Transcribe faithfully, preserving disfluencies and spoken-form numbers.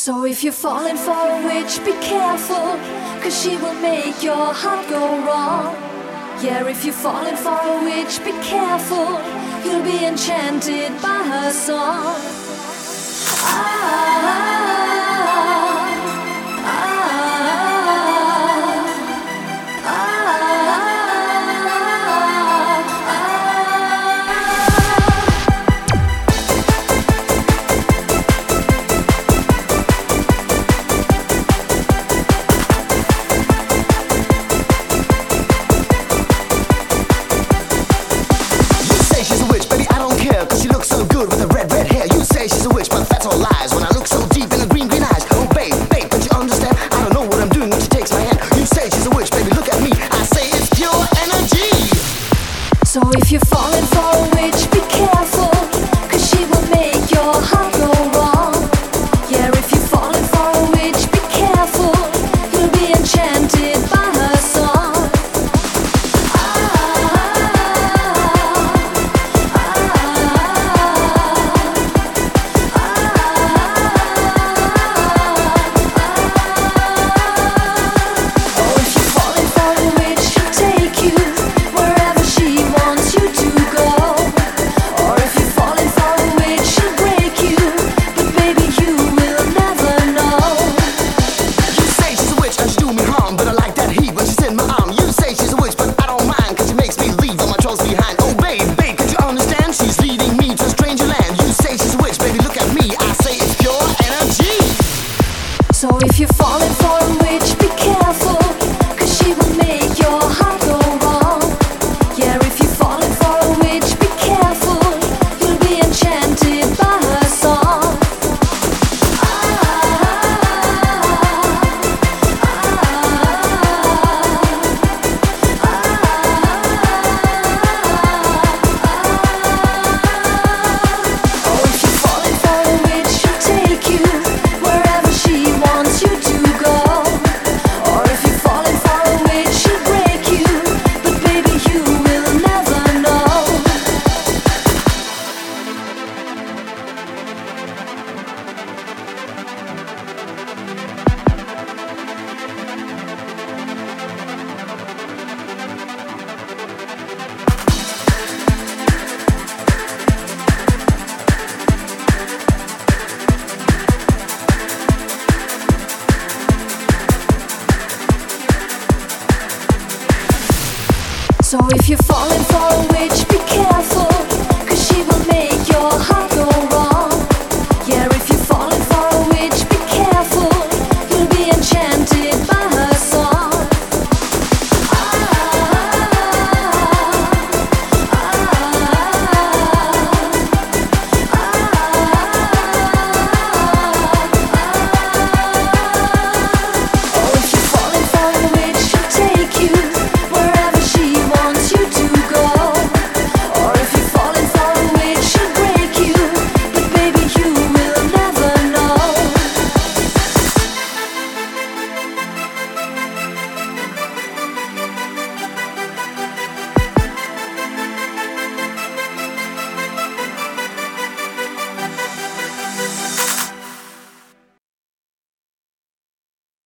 So if you're falling for a witch, be careful, cause she will make your heart go wrong. Yeah, if you're falling for a witch, be careful, you'll be enchanted by her song. Ah, cause she looks so good with her red, red hair. You say she's a witch, but that's all lies. When I look so deep in her green, green eyes. Oh babe, babe, don't you understand? I don't know what I'm doing when she takes my hand. You say she's a witch, baby, look at me. I say it's pure energy. So if you're falling for a witch, be careful, cause she will make your heart go wrong. Yeah, if you're falling for a witch, be careful, you'll be enchanted by her song. So if you're falling for a witch, be careful, cause she will make your heart go wrong. Yeah, if you're falling for a witch, be careful, you'll be enchanted by her song. Oh, if you're falling for a witch, she'll take you wherever she wants you to go. Or if you're falling for a witch, she'll break you, but baby, you will never know. So if you're falling